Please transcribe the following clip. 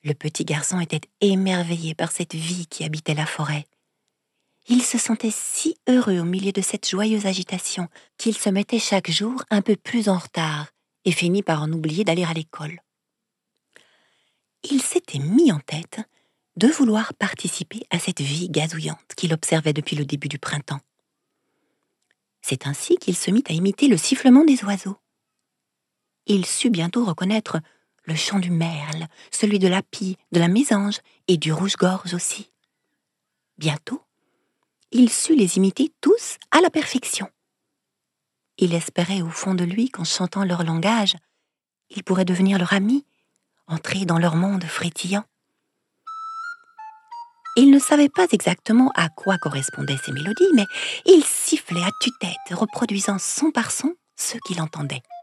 Le petit garçon était émerveillé par cette vie qui habitait la forêt. Il se sentait si heureux au milieu de cette joyeuse agitation qu'il se mettait chaque jour un peu plus en retard et finit par en oublier d'aller à l'école. Il s'était mis en tête de vouloir participer à cette vie gazouillante qu'il observait depuis le début du printemps. C'est ainsi qu'il se mit à imiter le sifflement des oiseaux. Il sut bientôt reconnaître le chant du merle, celui de la pie, de la mésange et du rouge-gorge aussi. Bientôt, il sut les imiter tous à la perfection. Il espérait au fond de lui qu'en chantant leur langage, il pourrait devenir leur ami, entrer dans leur monde frétillant. Il ne savait pas exactement à quoi correspondaient ces mélodies, mais il sifflait à tue-tête, reproduisant son par son ce qu'il entendait.